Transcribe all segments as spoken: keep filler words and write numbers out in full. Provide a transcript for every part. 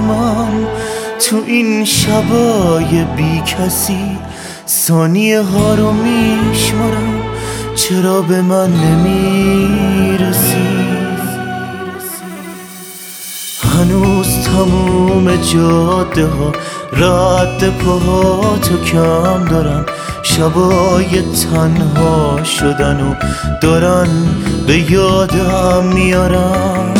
من تو این شبای بی کسی ثانیه ها رو میشمارم، چرا به من نمیرسی؟ هنوز تموم جاده ها رد پاهاتو کم دارن، شبای تنها شدن و دارن به یادم میارن.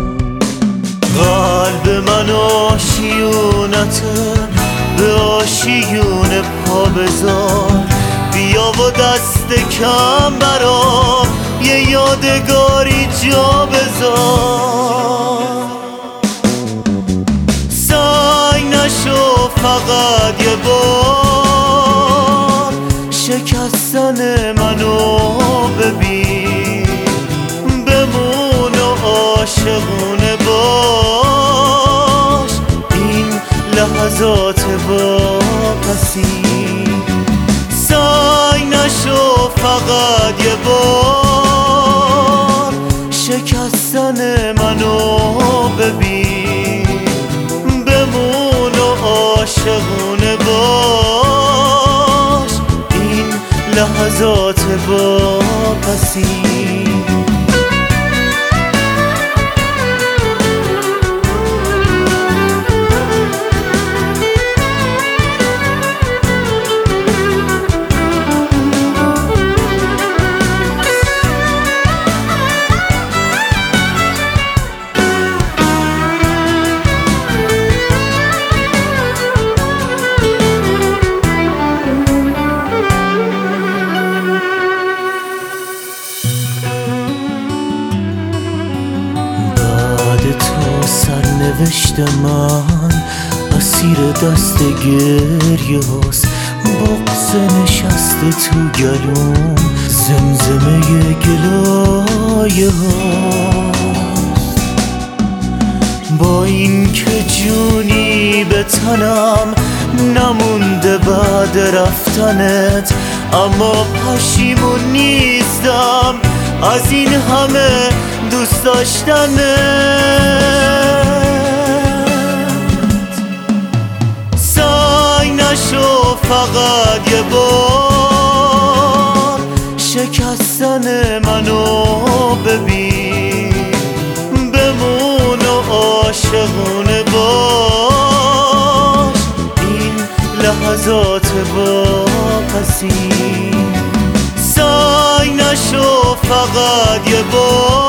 قلب من آشیونته، به آشیون پا بذار، بیا و دست کم برام یه یادگاری جا بذار. سعی نشو فقط یه بار شکستن منو ببین، بمون و عاشقونه باش این لحظات واپسی. سعی نشو فقط یه بار شکستن منو ببین، بمون و عاشقونه باش این لحظات واپسی. سرنوشت من اسیر دست گریه هاست، بغض نشسته تو گلوم زمزمه گلایه هاست. با این که جونی به تنم نمونده بعد رفتنت، اما پشیمون نیستم از این همه دوست داشتنت. سعی نشو فقط یه بار شکستن منو ببین، بمون و عاشقونه باش این لحظات واپسی. سعی نشو فقط یه بار